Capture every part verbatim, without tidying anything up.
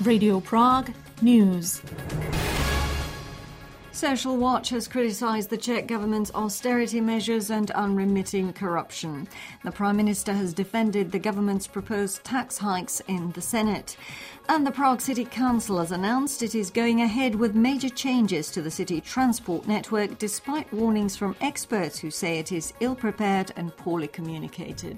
Radio Prague News. Social Watch has criticised the Czech government's austerity measures and unremitting corruption. The Prime Minister has defended the government's proposed tax hikes in the Senate. And the Prague City Council has announced it is going ahead with major changes to the city transport network, despite warnings from experts who say it is ill-prepared and poorly communicated.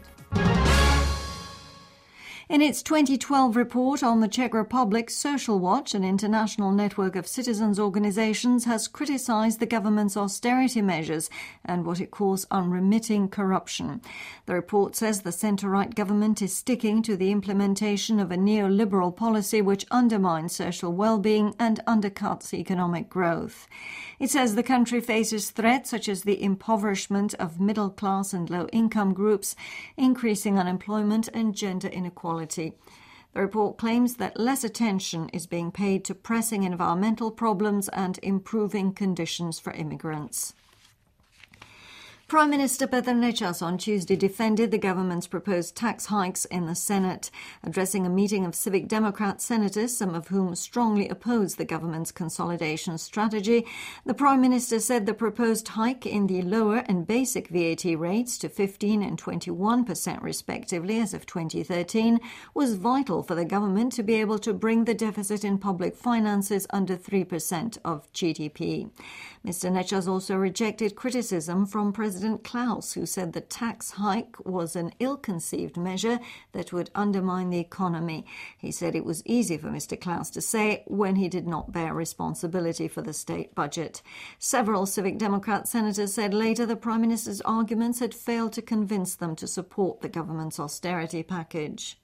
In its twenty twelve report on the Czech Republic, Social Watch, an international network of citizens' organisations, has criticised the government's austerity measures and what it calls unremitting corruption. The report says the centre-right government is sticking to the implementation of a neoliberal policy which undermines social well-being and undercuts economic growth. It says the country faces threats such as the impoverishment of middle-class and low-income groups, increasing unemployment and gender inequality. The report claims that less attention is being paid to pressing environmental problems and improving conditions for immigrants. Prime Minister Petr Nečas on Tuesday defended the government's proposed tax hikes in the Senate. Addressing a meeting of Civic Democrat senators, some of whom strongly oppose the government's consolidation strategy, the Prime Minister said the proposed hike in the lower and basic V A T rates to fifteen and twenty-one percent respectively as of twenty thirteen was vital for the government to be able to bring the deficit in public finances under three percent of G D P. Mister Nečas also rejected criticism from President President Klaus, who said the tax hike was an ill-conceived measure that would undermine the economy. He said it was easy for Mister Klaus to say when he did not bear responsibility for the state budget. Several Civic Democrat senators said later the Prime Minister's arguments had failed to convince them to support the government's austerity package.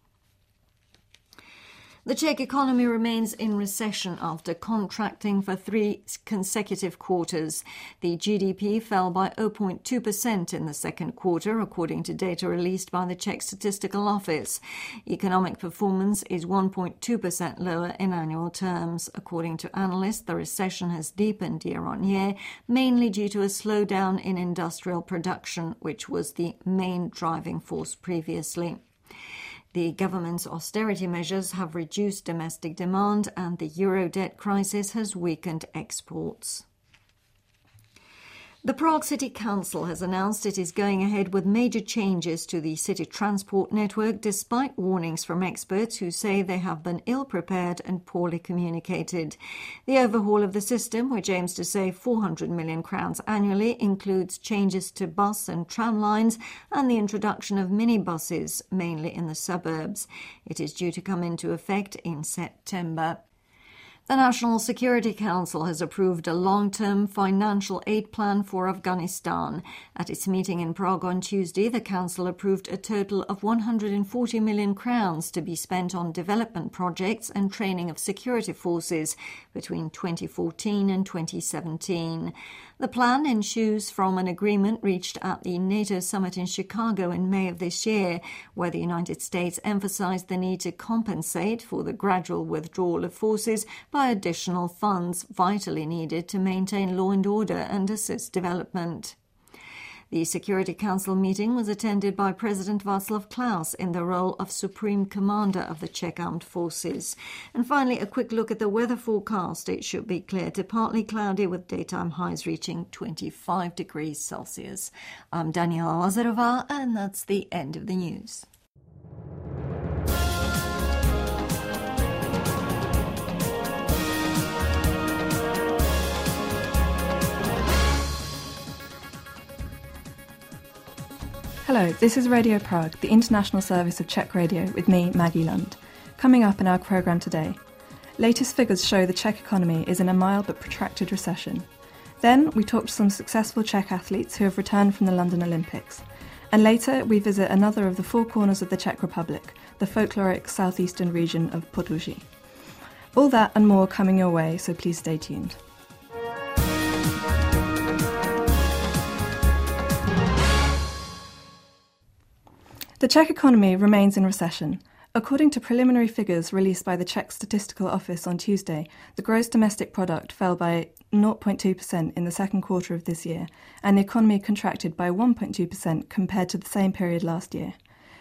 The Czech economy remains in recession after contracting for three consecutive quarters. The G D P fell by zero point two percent in the second quarter, according to data released by the Czech Statistical Office. Economic performance is one point two percent lower in annual terms. According to analysts, the recession has deepened year on year, mainly due to a slowdown in industrial production, which was the main driving force previously. The government's austerity measures have reduced domestic demand and the euro debt crisis has weakened exports. The Prague City Council has announced it is going ahead with major changes to the city transport network, despite warnings from experts who say they have been ill-prepared and poorly communicated. The overhaul of the system, which aims to save four hundred million crowns annually, includes changes to bus and tram lines and the introduction of minibuses, mainly in the suburbs. It is due to come into effect in September. The National Security Council has approved a long-term financial aid plan for Afghanistan. At its meeting in Prague on Tuesday, the Council approved a total of one hundred forty million crowns to be spent on development projects and training of security forces between twenty fourteen and twenty seventeen. The plan ensues from an agreement reached at the NATO summit in Chicago in May of this year, where the United States emphasized the need to compensate for the gradual withdrawal of forces by additional funds vitally needed to maintain law and order and assist development. The Security Council meeting was attended by President Václav Klaus in the role of Supreme Commander of the Czech Armed Forces. And finally, a quick look at the weather forecast. It should be clear to partly cloudy with daytime highs reaching twenty-five degrees Celsius. I'm Daniela Lazarová, and that's the end of the news. Hello, this is Radio Prague, the international service of Czech radio, with me, Maggie Lund. Coming up in our programme today, latest figures show the Czech economy is in a mild but protracted recession. Then we talk to some successful Czech athletes who have returned from the London Olympics. And later we visit another of the four corners of the Czech Republic, the folkloric southeastern region of Podluží. All that and more coming your way, so please stay tuned. The Czech economy remains in recession. According to preliminary figures released by the Czech Statistical Office on Tuesday, the gross domestic product fell by zero point two percent in the second quarter of this year, and the economy contracted by one point two percent compared to the same period last year.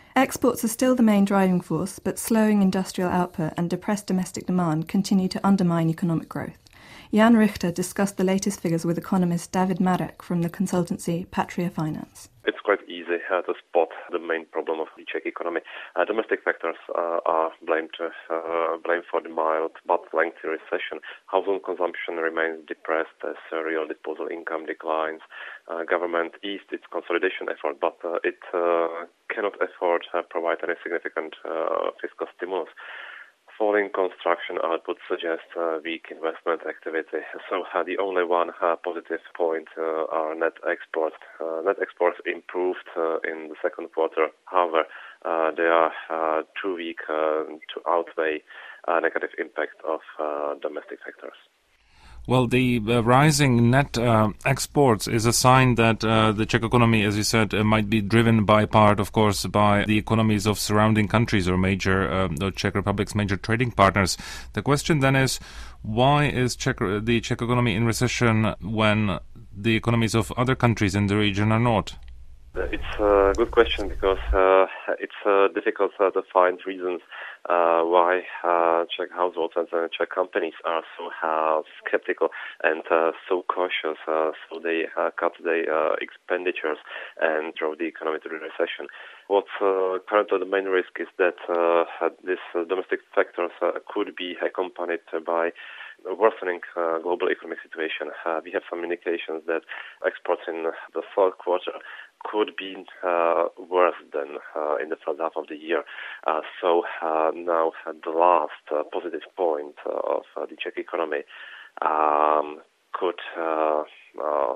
Exports are still the main driving force, but slowing industrial output and depressed domestic demand continue to undermine economic growth. Jan Richter discussed the latest figures with economist David Marek from the consultancy Patria Finance. It's quite easy uh, to spot the main problem of the Czech economy. Uh, domestic factors uh, are blamed, uh, blamed for the mild but lengthy recession. Household consumption remains depressed as uh, real disposable income declines. Uh, government eased its consolidation effort, but uh, it uh, cannot afford to uh, provide any significant uh, fiscal stimulus. Falling construction output suggests uh, weak investment activity. So uh, the only one uh, positive point uh, are net exports. Uh, net exports improved uh, in the second quarter. However, uh, they are uh, too weak uh, to outweigh uh, negative impact of uh, domestic factors. Well, the uh, rising net uh, exports is a sign that uh, the Czech economy, as you said, uh, might be driven by part, of course, by the economies of surrounding countries or major, uh, the Czech Republic's major trading partners. The question then is, why is Czech, the Czech economy in recession when the economies of other countries in the region are not? It's a good question because uh, it's uh, difficult uh, to find reasons uh, why uh, Czech households and uh, Czech companies are so uh, skeptical and uh, so cautious. Uh, so they uh, cut their uh, expenditures and drove the economy to the recession. What's uh, currently the main risk is that uh, these uh, domestic factors uh, could be accompanied by worsening uh, global economic situation. Uh, we have some indications that exports in the third quarter could be uh, worse than uh, in the first half of the year. Uh, so uh, now uh, the last uh, positive point uh, of uh, the Czech economy um, could uh, uh,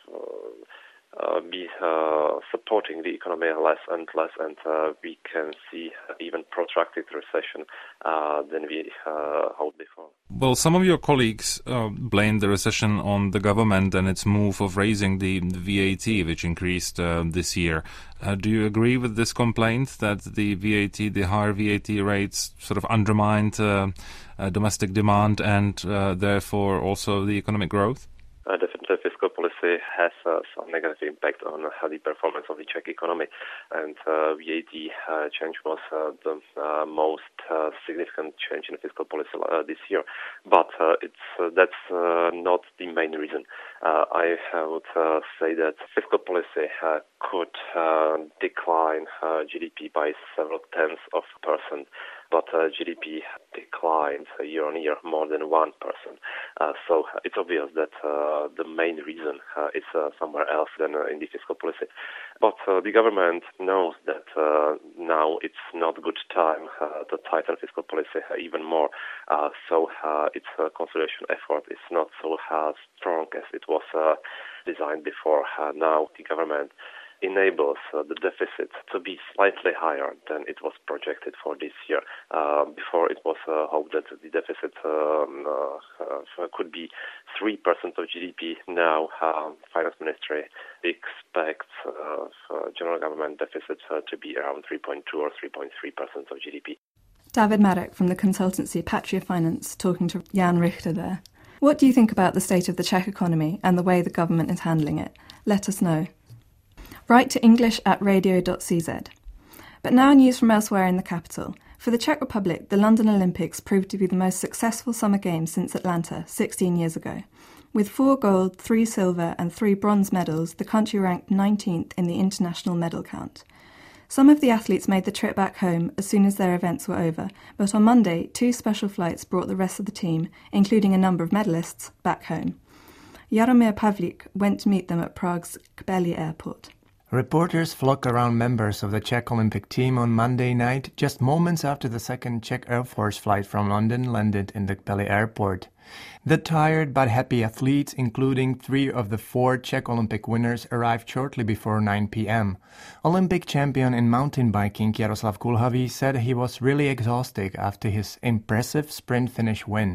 uh, be uh, supporting the economy less and less, and uh, we can see even protracted recession uh, than we uh, hoped before. Well, some of your colleagues uh, blame the recession on the government and its move of raising the, the V A T, which increased uh, this year. Uh, do you agree with this complaint that the V A T, the higher V A T rates, sort of undermined uh, uh, domestic demand and uh, therefore also the economic growth? Uh, definitely, fiscal policy has uh, some negative impact on uh, the performance of the Czech economy, and uh, V A T uh, change was uh, the uh, most uh, significant change in fiscal policy uh, this year. But uh, it's uh, that's uh, not the main reason. Uh, I would uh, say that fiscal policy uh, could uh, decline uh, G D P by several tenths of a percent. But uh, G D P declined uh, year on year more than one percent. Uh, so it's obvious that uh, the main reason uh, is uh, somewhere else than uh, in the fiscal policy. But uh, the government knows that uh, now it's not a good time uh, to tighten fiscal policy uh, even more. Uh, so uh, its uh, consolidation effort is not so uh, strong as it was uh, designed before. Uh, now the government enables uh, the deficit to be slightly higher than it was projected for this year. Uh, before it was uh, hoped that the deficit um, uh, uh, could be three percent of G D P. Now, uh, Finance Ministry expects uh, general government deficit uh, to be around three point two or three point three percent of G D P. David Marek from the consultancy Patria Finance talking to Jan Richter there. What do you think about the state of the Czech economy and the way the government is handling it? Let us know. Write to english at radio dot c z. But now news from elsewhere in the capital. For the Czech Republic, the London Olympics proved to be the most successful summer games since Atlanta, sixteen years ago. With four gold, three silver and three bronze medals, the country ranked nineteenth in the international medal count. Some of the athletes made the trip back home as soon as their events were over, but on Monday, two special flights brought the rest of the team, including a number of medalists, back home. Jaromír Pavlík went to meet them at Prague's Kbely airport. Reporters flocked around members of the Czech Olympic team on Monday night, just moments after the second Czech Air Force flight from London landed in the Kbely airport. The tired but happy athletes, including three of the four Czech Olympic winners, arrived shortly before nine p.m. Olympic champion in mountain biking Jaroslav Kulhavý said he was really exhausted after his impressive sprint finish win.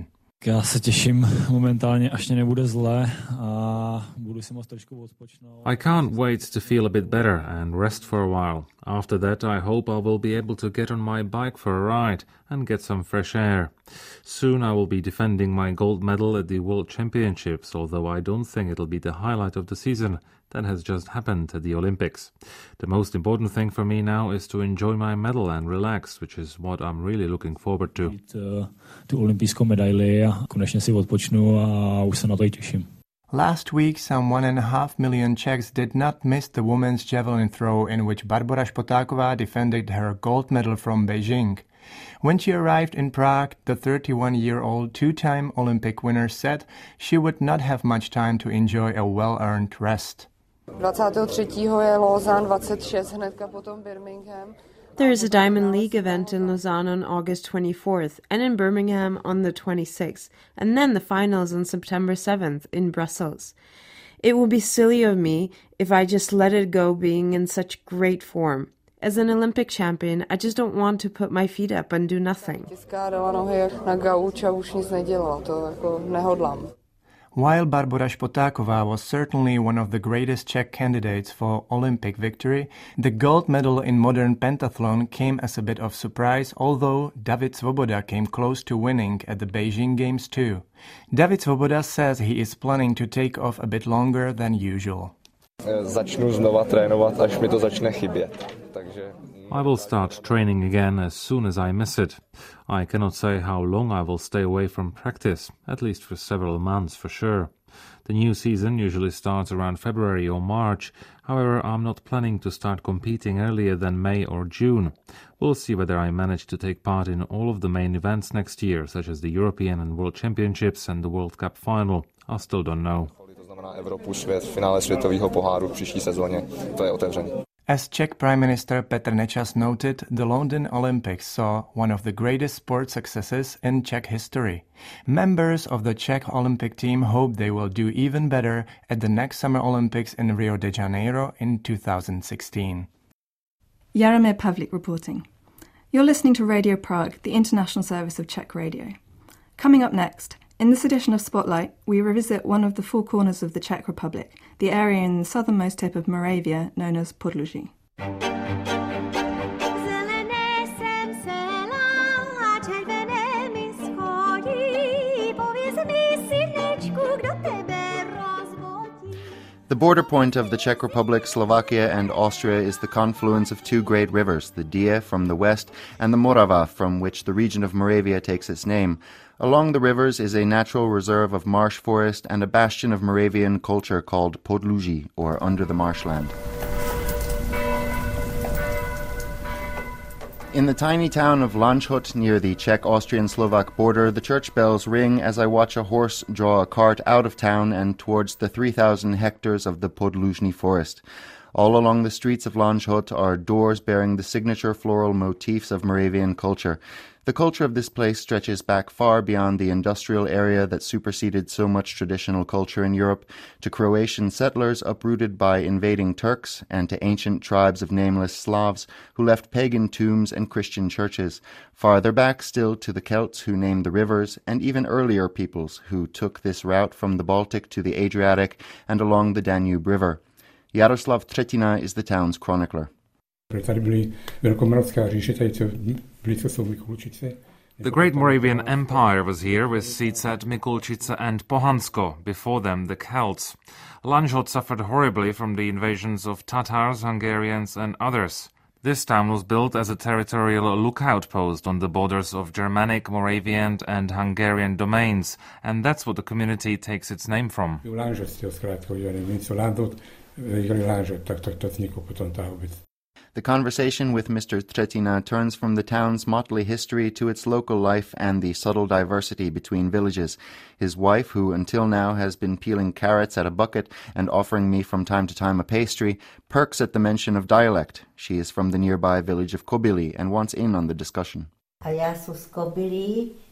Tak já se těším momentálně, až mě nebude zle a budu si moct trošku odpočnout. I can't wait to feel a bit better and rest for a while. After that, I hope I will be able to get on my bike for a ride and get some fresh air. Soon I will be defending my gold medal at the World Championships, although I don't think it'll be the highlight of the season. That has just happened at the Olympics. The most important thing for me now is to enjoy my medal and relax, which is what I'm really looking forward to. Tu olympijskou medaili a konečně si odpočnu a už se na to i těším. Last week, some one and a half million Czechs did not miss the women's javelin throw in which Barbora Špotáková defended her gold medal from Beijing. When she arrived in Prague, the thirty-one-year-old two-time Olympic winner said she would not have much time to enjoy a well-earned rest. dvacátého třetího je Lausanne, dvacet šest hnedka potom Birmingham. There is a Diamond League event in Lausanne on August twenty-fourth and in Birmingham on the twenty-sixth, and then the finals on September seventh in Brussels. It will be silly of me if I just let it go being in such great form. As an Olympic champion, I just don't want to put my feet up and do nothing. While Barbora Špotáková was certainly one of the greatest Czech candidates for Olympic victory, the gold medal in modern pentathlon came as a bit of surprise, although David Svoboda came close to winning at the Beijing Games too. David Svoboda says he is planning to take off a bit longer than usual. Začnu znova trénovat, až mi to začne chybět. Takže I will start training again as soon as I miss it. I cannot say how long I will stay away from practice, at least for several months for sure. The new season usually starts around February or March. However, I'm not planning to start competing earlier than May or June. We'll see whether I manage to take part in all of the main events next year, such as the European and World Championships and the World Cup final. I still don't know. to znamená Evropu, svět, finále světového poháru v příští sezóně, to je otevřený. As Czech Prime Minister Petr Nečas noted, the London Olympics saw one of the greatest sport successes in Czech history. Members of the Czech Olympic team hope they will do even better at the next Summer Olympics in Rio de Janeiro in two thousand sixteen. Jaromir Pavlik reporting. You're listening to Radio Prague, the international service of Czech radio. Coming up next, in this edition of Spotlight, we revisit one of the four corners of the Czech Republic, the area in the southernmost tip of Moravia known as Podluží. The border point of the Czech Republic, Slovakia and Austria is the confluence of two great rivers, the Dyje from the west and the Morava, from which the region of Moravia takes its name. Along the rivers is a natural reserve of marsh forest and a bastion of Moravian culture called Podluží, or Under the Marshland. In the tiny town of Lanžhot, near the Czech-Austrian-Slovak border, the church bells ring as I watch a horse draw a cart out of town and towards the three thousand hectares of the Podlužní forest. All along the streets of Lanžhot are doors bearing the signature floral motifs of Moravian culture. The culture of this place stretches back far beyond the industrial area that superseded so much traditional culture in Europe, to Croatian settlers uprooted by invading Turks, and to ancient tribes of nameless Slavs who left pagan tombs and Christian churches. Farther back still to the Celts who named the rivers, and even earlier peoples who took this route from the Baltic to the Adriatic and along the Danube River. Jaroslav Třetina is the town's chronicler. The Great Moravian Empire was here with seats at Mikulčice and Pohansko, before them the Celts. Lanžhot suffered horribly from the invasions of Tatars, Hungarians and others. This town was built as a territorial lookout post on the borders of Germanic, Moravian and Hungarian domains, and that's what the community takes its name from. The conversation with Mister Třetina turns from the town's motley history to its local life and the subtle diversity between villages. His wife, who until now has been peeling carrots at a bucket and offering me from time to time a pastry, perks at the mention of dialect. She is from the nearby village of Kobili and wants in on the discussion. A já jsem z Kobili,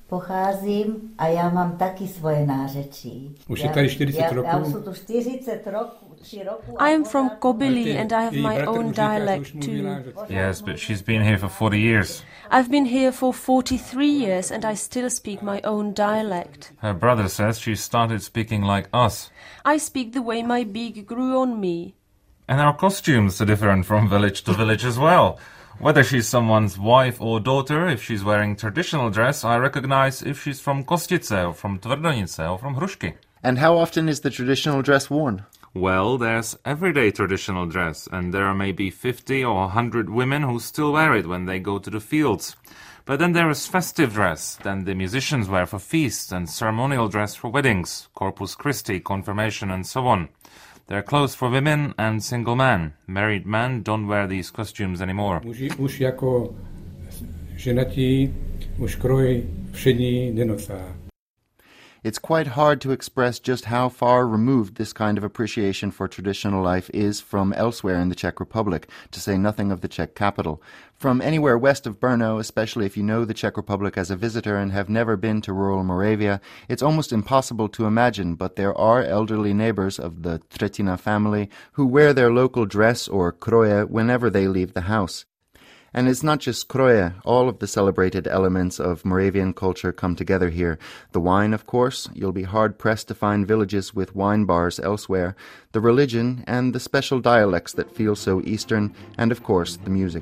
Pocházím a já mám taky svoje nářečí. Už je tady čtyřicet roků. Já jsem tu čtyřicet roků. I am from Kobili and I have my own dialect too. Yes, but she's been here for forty years. I've been here for forty-three years and I still speak my own dialect. Her brother says she started speaking like us. I speak the way my beak grew on me. And our costumes are different from village to village as well. Whether she's someone's wife or daughter, if she's wearing traditional dress, I recognize if she's from Kostice or from Tvrdonice or from Hrušky. And how often is the traditional dress worn? Well, there's everyday traditional dress, and there are maybe fifty or one hundred women who still wear it when they go to the fields. But then there is festive dress, then the musicians wear for feasts, and ceremonial dress for weddings, Corpus Christi, confirmation, and so on. There are clothes for women and single men. Married men don't wear these costumes anymore. Muži už jako ženatí už krojí všední denocá. It's quite hard to express just how far removed this kind of appreciation for traditional life is from elsewhere in the Czech Republic, to say nothing of the Czech capital. From anywhere west of Brno, especially if you know the Czech Republic as a visitor and have never been to rural Moravia, it's almost impossible to imagine, but there are elderly neighbors of the Tretina family who wear their local dress or kroje whenever they leave the house. And it's not just kroje. All of the celebrated elements of Moravian culture come together here. The wine, of course. You'll be hard-pressed to find villages with wine bars elsewhere. The religion and the special dialects that feel so Eastern. And, of course, the music.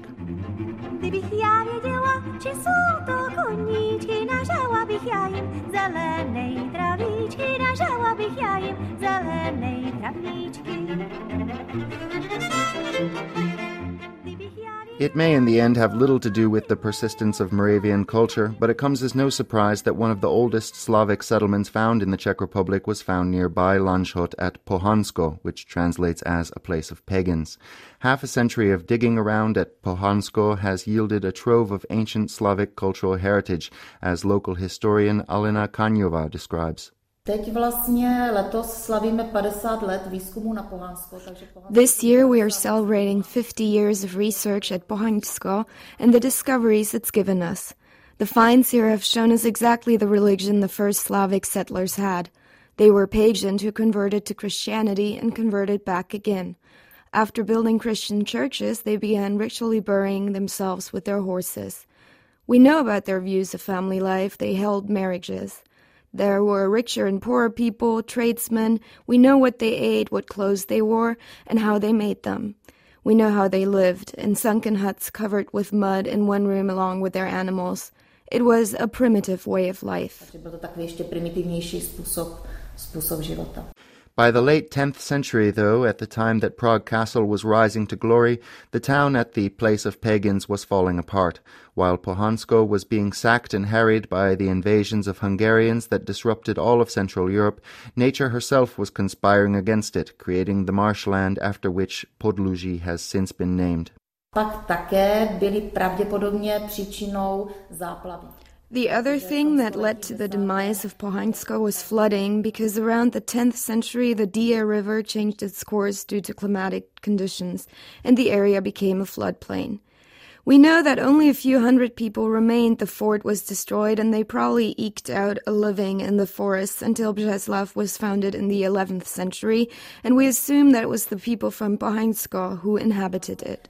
It may in the end have little to do with the persistence of Moravian culture, but it comes as no surprise that one of the oldest Slavic settlements found in the Czech Republic was found nearby Lanžhot at Pohansko, which translates as a place of pagans. Half a century of digging around at Pohansko has yielded a trove of ancient Slavic cultural heritage, as local historian Alena Kaňová describes. This year we are celebrating fifty years of research at Pohansko and the discoveries it's given us. The finds here have shown us exactly the religion the first Slavic settlers had. They were pagans who converted to Christianity and converted back again. After building Christian churches, they began ritually burying themselves with their horses. We know about their views of family life. They held marriages. There were richer and poorer people, tradesmen. We know what they ate, what clothes they wore, and how they made them. We know how they lived, in sunken huts covered with mud in one room along with their animals. It was a primitive way of life. By the late tenth century, though, at the time that Prague Castle was rising to glory, the town at the place of pagans was falling apart. While Pohansko was being sacked and harried by the invasions of Hungarians that disrupted all of Central Europe, nature herself was conspiring against it, creating the marshland after which Podluží has since been named. The other thing that led to the demise of Pohansko was flooding, because around the tenth century the Dia River changed its course due to climatic conditions, and the area became a floodplain. We know that only a few hundred people remained. The fort was destroyed, and they probably eked out a living in the forests until Břeclav was founded in the eleventh century, and we assume that it was the people from Pohansko who inhabited it.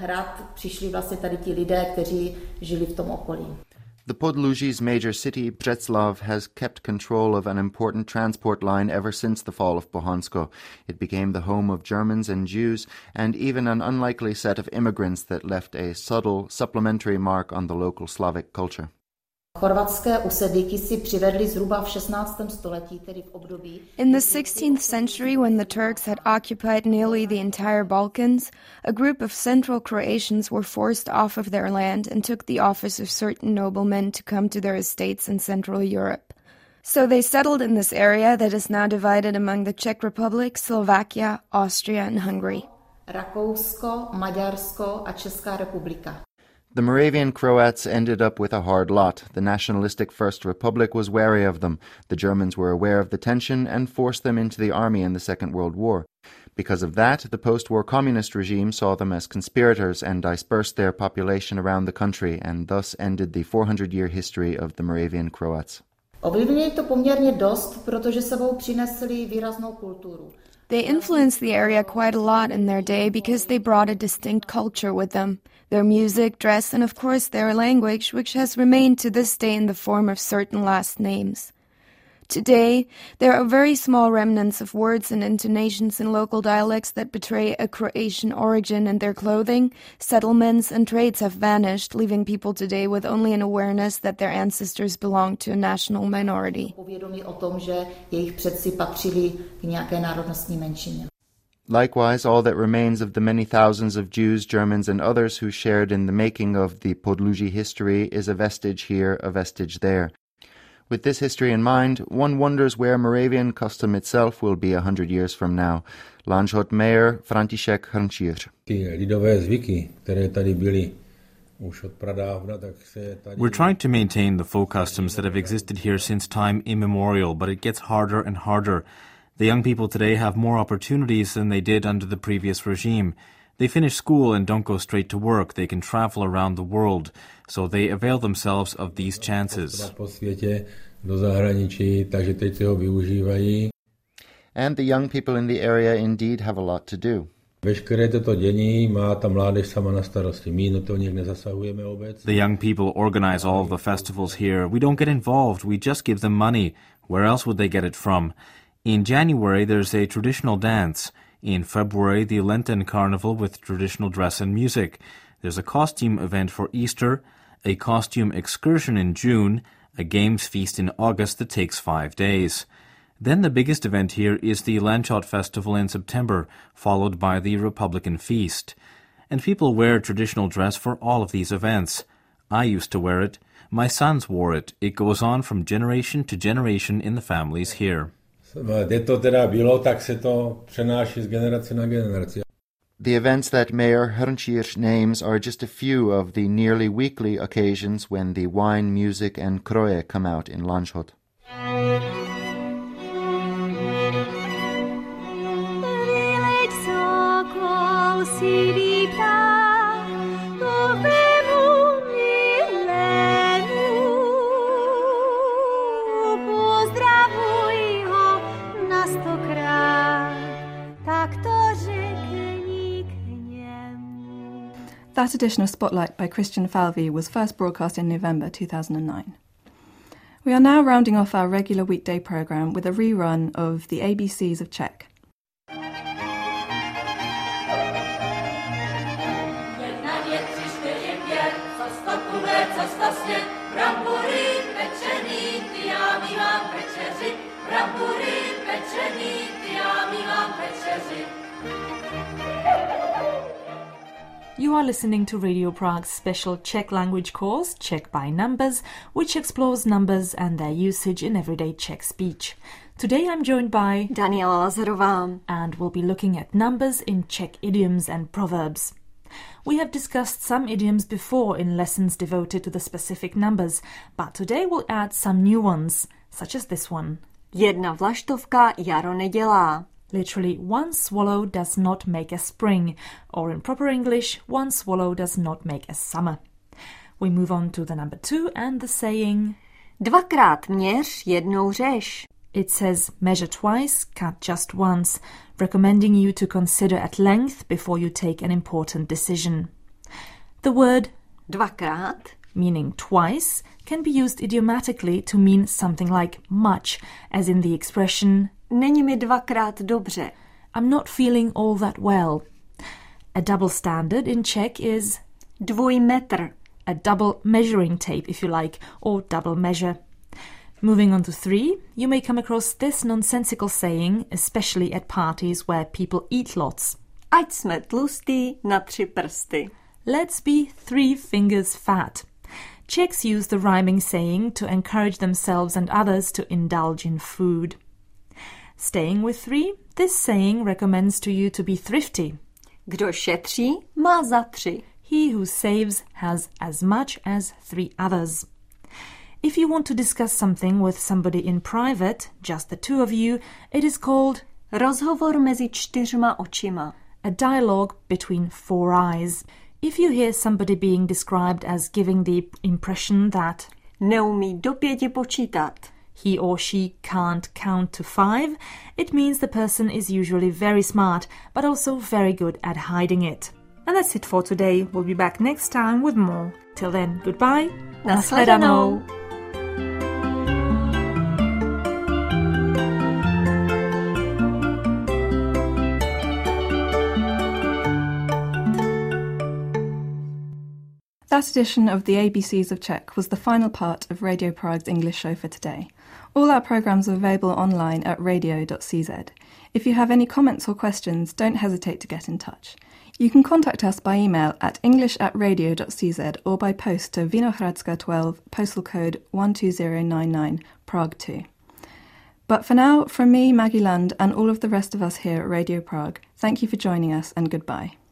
The Podluží's major city, Břeclav, has kept control of an important transport line ever since the fall of Pohansko. It became the home of Germans and Jews, and even an unlikely set of immigrants that left a subtle, supplementary mark on the local Slavic culture. In the sixteenth century, when the Turks had occupied nearly the entire Balkans, a group of Central Croatians were forced off of their land and took the office of certain noblemen to come to their estates in Central Europe. So they settled in this area that is now divided among the Czech Republic, Slovakia, Austria, and Hungary. Rakousko, Maďarsko a Česká republika. The Moravian Croats ended up with a hard lot. The nationalistic First Republic was wary of them. The Germans were aware of the tension and forced them into the army in the Second World War. Because of that, the post-war communist regime saw them as conspirators and dispersed their population around the country, and thus ended the four hundred year history of the Moravian Croats. Ovlivnili to poměrně dost, protože sebou přinesli výraznou kulturu. They influenced the area quite a lot in their day because they brought a distinct culture with them. Their music, dress, and of course their language, which has remained to this day in the form of certain last names. Today, there are very small remnants of words and intonations in local dialects that betray a Croatian origin, and their clothing, settlements, and trades have vanished, leaving people today with only an awareness that their ancestors belonged to a national minority. Povědomí o tom, že jejich předci patřili k nějaké národnostní menšině. Likewise, all that remains of the many thousands of Jews, Germans, and others who shared in the making of the Podluží history is a vestige here, a vestige there. With this history in mind, one wonders where Moravian custom itself will be a hundred years from now. Lanžhot Mayor František Hrnčíř. We're trying to maintain the folk customs that have existed here since time immemorial, but it gets harder and harder. The young people today have more opportunities than they did under the previous regime. They finish school and don't go straight to work. They can travel around the world, so they avail themselves of these chances. And the young people in the area indeed have a lot to do. The young people organize all of the festivals here. We don't get involved. We just give them money. Where else would they get it from? In January, there's a traditional dance. In February, the Lenten Carnival with traditional dress and music. There's a costume event for Easter, a costume excursion in June, a games feast in August that takes five days. Then the biggest event here is the Lanžhot Festival in September, followed by the Republican Feast. And people wear traditional dress for all of these events. I used to wear it. My sons wore it. It goes on from generation to generation in the families here. The events that Mayor Hrnčíř names are just a few of the nearly weekly occasions when the wine, music, and kroje come out in Lanžhot. That edition of Spotlight by Christian Falvey was first broadcast in November two thousand nine. We are now rounding off our regular weekday programme with a rerun of the A B Cs of Czech. You are listening to Radio Prague's special Czech language course, Czech by Numbers, which explores numbers and their usage in everyday Czech speech. Today I'm joined by Daniela Lazarová, and we'll be looking at numbers in Czech idioms and proverbs. We have discussed some idioms before in lessons devoted to the specific numbers, but today we'll add some new ones, such as this one. Jedna vlaštovka jaro nedělá. Literally, one swallow does not make a spring, or in proper English, one swallow does not make a summer. We move on to the number two and the saying Dvakrát měř, jednou řeš. It says measure twice, cut just once, recommending you to consider at length before you take an important decision. The word dvakrát, meaning twice, can be used idiomatically to mean something like much, as in the expression Není mi dvakrát dobře. I'm not feeling all that well. A double standard in Czech is dvojmetr, a double measuring tape, if you like, or double measure. Moving on to three, you may come across this nonsensical saying, especially at parties where people eat lots. Ať jsme tlustý na tři prsty. Let's be three fingers fat. Czechs use the rhyming saying to encourage themselves and others to indulge in food. Staying with three, this saying recommends to you to be thrifty. Kdo šetří, má za tři. He who saves has as much as three others. If you want to discuss something with somebody in private, just the two of you, it is called Rozhovor mezi čtyřma očima. A dialogue between four eyes. If you hear somebody being described as giving the impression that neumí do pěti počítat, he or she can't count to five, it means the person is usually very smart, but also very good at hiding it. And that's it for today. We'll be back next time with more. Till then, goodbye. Nashledanou. That edition of the A B Cs of Czech was the final part of Radio Prague's English show for today. All our programmes are available online at radio dot c z. If you have any comments or questions, don't hesitate to get in touch. You can contact us by email at english at radio dot c z or by post to Vinohradska twelve, postal code one two zero nine nine, Prague two. But for now, from me, Maggie Lund, and all of the rest of us here at Radio Prague, thank you for joining us and goodbye.